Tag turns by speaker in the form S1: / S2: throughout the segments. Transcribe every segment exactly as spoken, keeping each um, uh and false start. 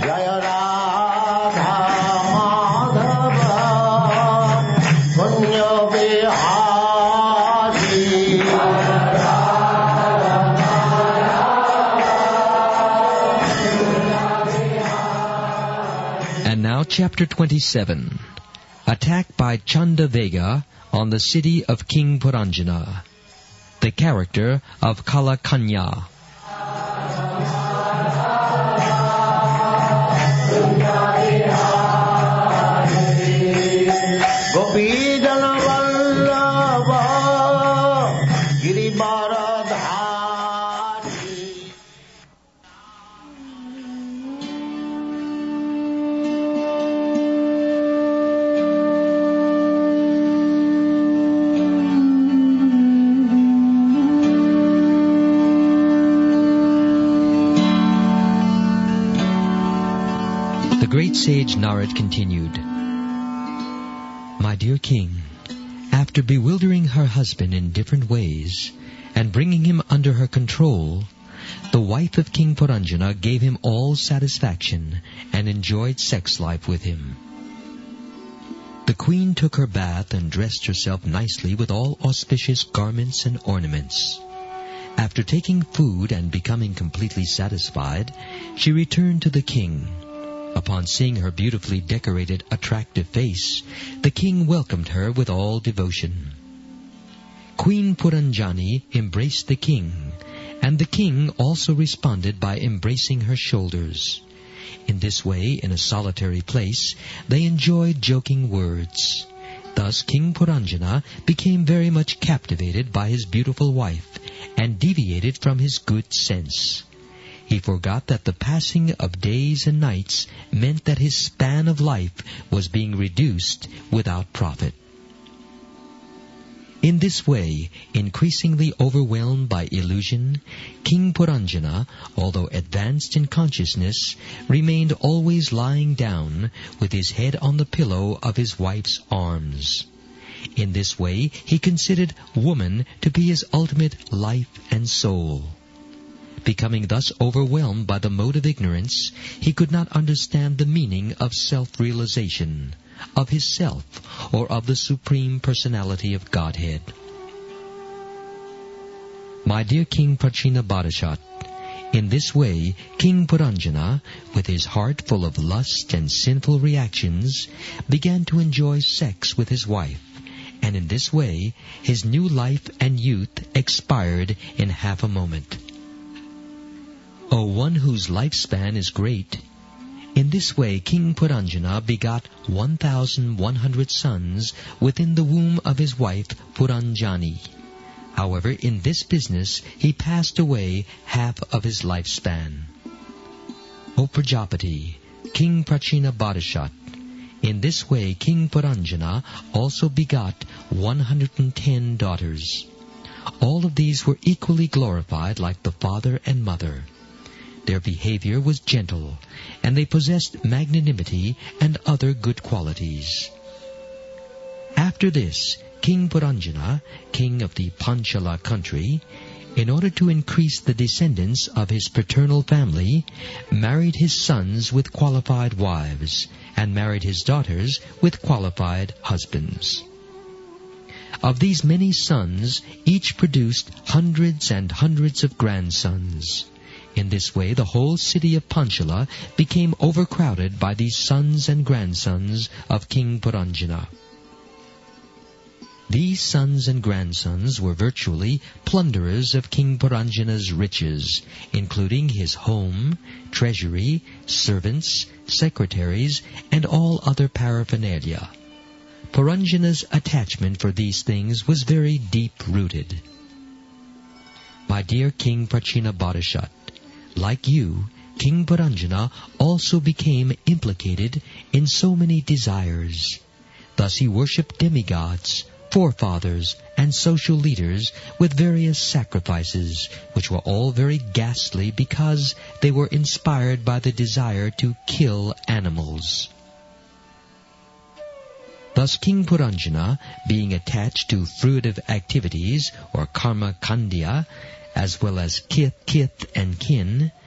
S1: Jaya Radha Madhava Punya Vihari.
S2: And now chapter twenty-seven. Attack by Chandavega on the city of King Puranjana. The character of Kalakanya.
S1: Gopi Jana Vallabha Girivaradhari.
S2: The great sage Narad continued, My dear king, after bewildering her husband in different ways and bringing him under her control, the wife of King Puranjana gave him all satisfaction and enjoyed sex life with him. The queen took her bath and dressed herself nicely with all auspicious garments and ornaments. After taking food and becoming completely satisfied, she returned to the king. Upon seeing her beautifully decorated, attractive face, the king welcomed her with all devotion. Queen Puranjani embraced the king, and the king also responded by embracing her shoulders. In this way, in a solitary place, they enjoyed joking words. Thus King Puranjana became very much captivated by his beautiful wife, and deviated from his good sense. He forgot that the passing of days and nights meant that his span of life was being reduced without profit. In this way, increasingly overwhelmed by illusion, King Puranjana, although advanced in consciousness, remained always lying down with his head on the pillow of his wife's arms. In this way, he considered woman to be his ultimate life and soul. Becoming thus overwhelmed by the mode of ignorance, he could not understand the meaning of self-realization, of his self, or of the Supreme Personality of Godhead. My dear King Prachinabarashat, in this way, King Puranjana, with his heart full of lust and sinful reactions, began to enjoy sex with his wife, and in this way, his new life and youth expired in half a moment. O one whose lifespan is great, in this way King Puranjana begot one thousand one hundred sons within the womb of his wife Puranjani. However, in this business he passed away half of his lifespan. O Prajapati, King Prachinabarashat, in this way King Puranjana also begot one hundred ten daughters. All of these were equally glorified like the father and mother. Their behavior was gentle, and they possessed magnanimity and other good qualities. After this, King Puranjana, king of the Panchala country, in order to increase the descendants of his paternal family, married his sons with qualified wives, and married his daughters with qualified husbands. Of these many sons, each produced hundreds and hundreds of grandsons. In this way, the whole city of Panchala became overcrowded by these sons and grandsons of King Puranjana. These sons and grandsons were virtually plunderers of King Puranjana's riches, including his home, treasury, servants, secretaries, and all other paraphernalia. Puranjana's attachment for these things was very deep-rooted. My dear King Prachinabarashat, like you, King Puranjana also became implicated in so many desires. Thus he worshipped demigods, forefathers, and social leaders with various sacrifices, which were all very ghastly because they were inspired by the desire to kill animals. Thus King Puranjana, being attached to fruitive activities, or karma kandya, as well as kith, kith, and kin, and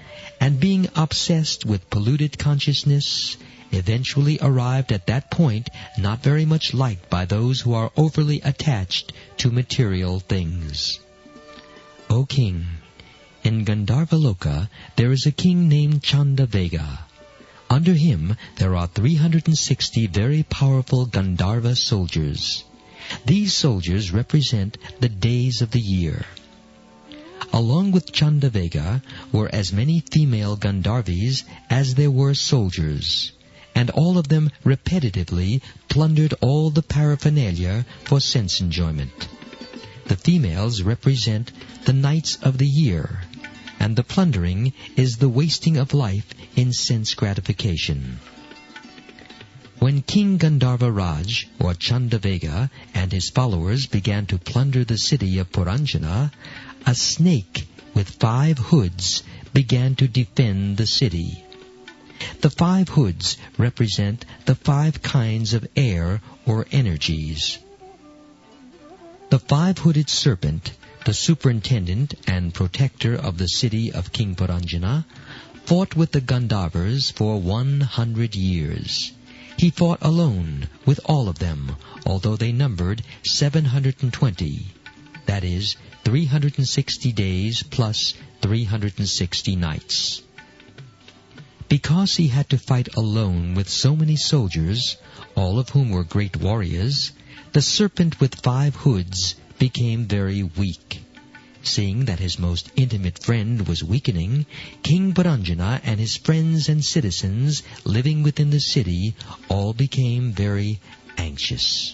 S2: and being obsessed with polluted consciousness, eventually arrived at that point not very much liked by those who are overly attached to material things. O king, in Gandharvaloka there is a king named Chandavega. Under him there are three hundred sixty very powerful Gandharva soldiers. These soldiers represent the days of the year. Along with Chandavega were as many female Gandharvis as there were soldiers, and all of them repetitively plundered all the paraphernalia for sense enjoyment. The females represent the nights of the year, and the plundering is the wasting of life in sense gratification. When King Gandharva Raj, or Chandavega, and his followers began to plunder the city of Puranjana, a snake with five hoods began to defend the city. The five hoods represent the five kinds of air or energies. The five-hooded serpent, the superintendent and protector of the city of King Puranjana, fought with the Gandharvas for one hundred years. He fought alone with all of them, although they numbered seven hundred twenty, that is, three hundred sixty days plus three hundred sixty nights. Because he had to fight alone with so many soldiers, all of whom were great warriors, the serpent with five hoods became very weak. Seeing that his most intimate friend was weakening, King Puranjana and his friends and citizens living within the city all became very anxious.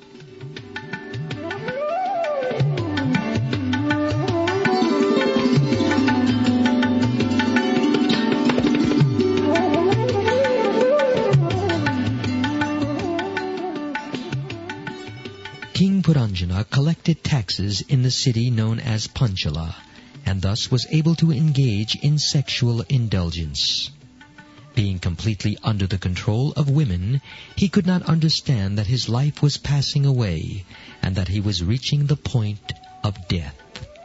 S2: King Puranjana collected taxes in the city known as Panchala, and thus was able to engage in sexual indulgence. Being completely under the control of women, he could not understand that his life was passing away, and that he was reaching the point of death.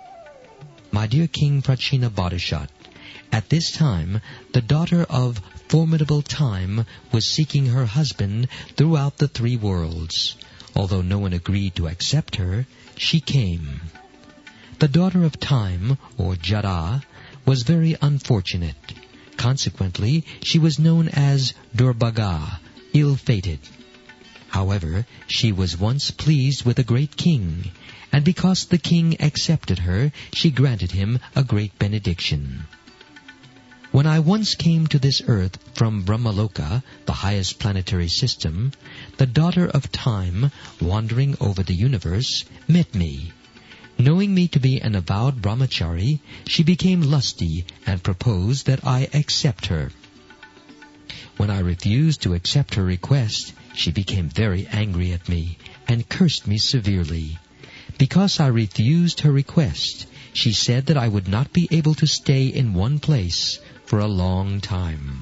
S2: My dear King Prachina Bodhishat, at this time, the daughter of Formidable Time was seeking her husband throughout the three worlds. Although no one agreed to accept her, she came. The daughter of Time, or Jara, was very unfortunate. Consequently, she was known as Durbhaga, ill-fated. However, she was once pleased with a great king, and because the king accepted her, she granted him a great benediction. When I once came to this earth from Brahmaloka, the highest planetary system, the daughter of Time, wandering over the universe, met me. Knowing me to be an avowed brahmachari, she became lusty and proposed that I accept her. When I refused to accept her request, she became very angry at me and cursed me severely. Because I refused her request, she said that I would not be able to stay in one place for a long time.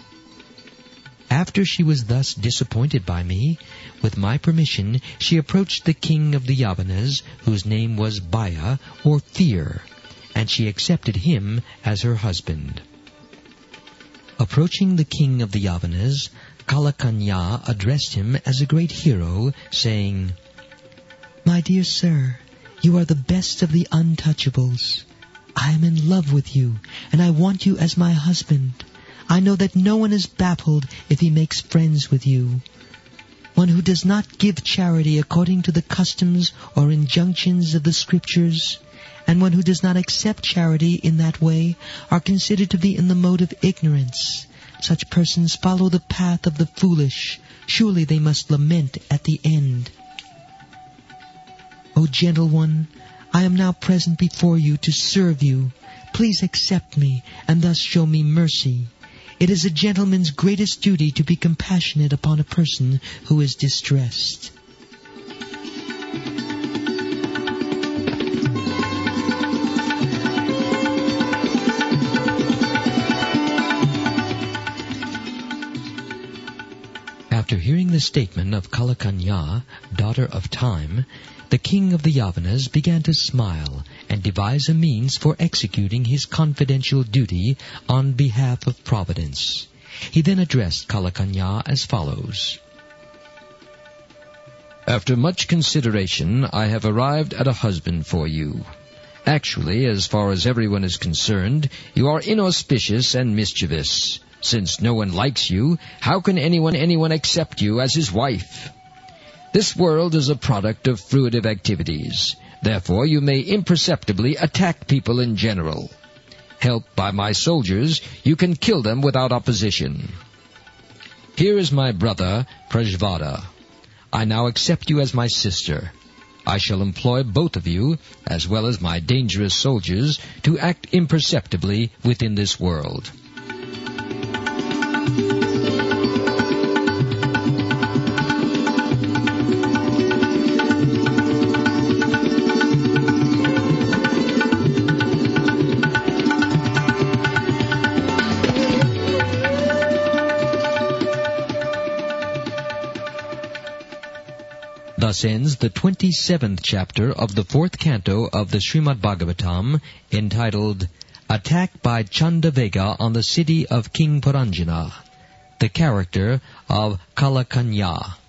S2: After she was thus disappointed by me, with my permission, she approached the king of the Yavanas, whose name was Bhaya, or Fear, and she accepted him as her husband. Approaching the king of the Yavanas, Kalakanya addressed him as a great hero, saying, "My dear sir, you are the best of the untouchables. I am in love with you, and I want you as my husband. I know that no one is baffled if he makes friends with you. One who does not give charity according to the customs or injunctions of the scriptures, and one who does not accept charity in that way, are considered to be in the mode of ignorance. Such persons follow the path of the foolish. Surely they must lament at the end. O gentle one, I am now present before you to serve you. Please accept me, and thus show me mercy. It is a gentleman's greatest duty to be compassionate upon a person who is distressed." After hearing the statement of Kalakanya, daughter of Time, the king of the Yavanas began to smile and devise a means for executing his confidential duty on behalf of Providence. He then addressed Kalakanya as follows.
S3: After much consideration, I have arrived at a husband for you. Actually, as far as everyone is concerned, you are inauspicious and mischievous. Since no one likes you, how can anyone anyone accept you as his wife? This world is a product of fruitive activities. Therefore, you may imperceptibly attack people in general. Helped by my soldiers, you can kill them without opposition. Here is my brother, Prajvada. I now accept you as my sister. I shall employ both of you, as well as my dangerous soldiers, to act imperceptibly within this world.
S2: Thus ends the twenty-seventh chapter of the fourth canto of the Srimad Bhagavatam, entitled Attack by Chandavega on the City of King Puranjana, the character of Kalakanya.